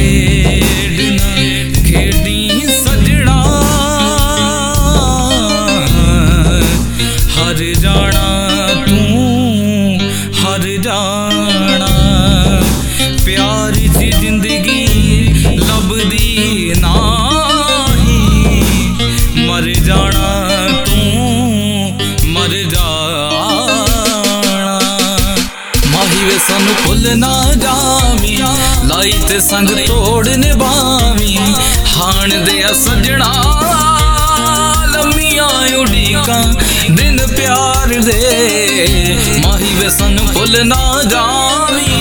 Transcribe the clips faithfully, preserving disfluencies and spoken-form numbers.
ਖੇਡ ਨਾ ਖੇਡੀ ਸਜਣਾ, ਹਰ ਜਾਣਾ ਤੂੰ ਹਰ ਜਾਣਾ। ਪਿਆਰ ਦੀ ਜ਼ਿੰਦਗੀ ਲੱਭਦੀ ਨਹੀਂ, ਮਰ ਜਾਣਾ ਤੂੰ ਮਰ ਜਾਣਾ। ਮਾਹੀ ਵੇ ਸਾਨੂੰ ਭੁੱਲ ਨਾ ਜਾਵੀਂ, ਲਾਈ ਤੇ ਸੰਗ ਤੋੜ ਨਿਭਾਵੀਂ। ਹਾਣ ਦੇ ਸੱਜਣਾ ਲੰਮੀਆਂ ਉਡੀਕਾਂ ਦਿਨ ਪਿਆਰ ਦੇ, ਮਾਹੀ ਵੇ ਸਾਨੂੰ ਭੁੱਲ ਨਾ ਜਾਵੀਂ।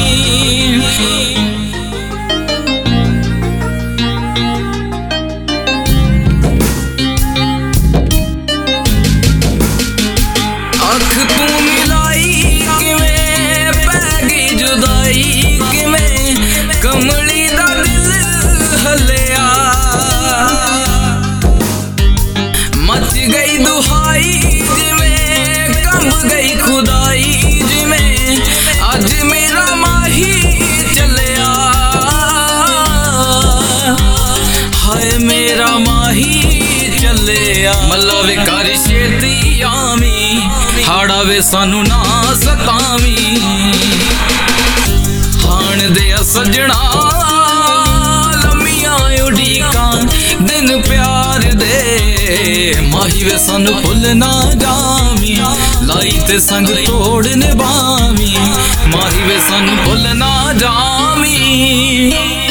ਅੱਖ ਤੂੰ ਮਿਲਾਈ ਕਿਵੇਂ ਪੈ ਗਈ ਜੁਦਾਈ, ਕਿਵੇਂ ਕਮਲੀ ਦਾ ਦਿਲ ਹਲਿਆ। ਮਚ ਗਈ ਦੁਹਾਈ ਜਿਵੇਂ ਕੰਬ ਗਈ ਖੁਦਾਈ, ਜਿਵੇਂ ਅੱਜ ਮੇਰਾ ਮਾਹੀ ਚੱਲਿਆ। ਹਾਏ ਮੇਰਾ ਮਾਹੀ ਚੱਲਿਆ। ਮੱਲਾ ਵੇ ਕਰ ਛੇਤੀ ਆਵੀਂ, ਹਾੜਾ ਵੇ ਸਾਨੂੰ ਨਾ ਸਤਾਵੀਂ। ਹਾਣ ਦੇ ਸੱਜਣਾ ਲੰਮੀਆਂ ਉਡੀਕਾਂ ਦਿਨ ਪਿਆਰ ਦੇ, ਮਾਹੀ ਵੇ ਸਾਨੂੰ ਭੁੱਲ ਨਾ ਜਾਵੀਂ। ਲਾਈ ਤੇ ਸੰਗ ਤੋੜ ਨਿਭਾਵੀਂ, ਮਾਹੀ ਵੇ ਸਾਨੂੰ ਭੁੱਲ ਨਾ ਜਾਵੀਂ।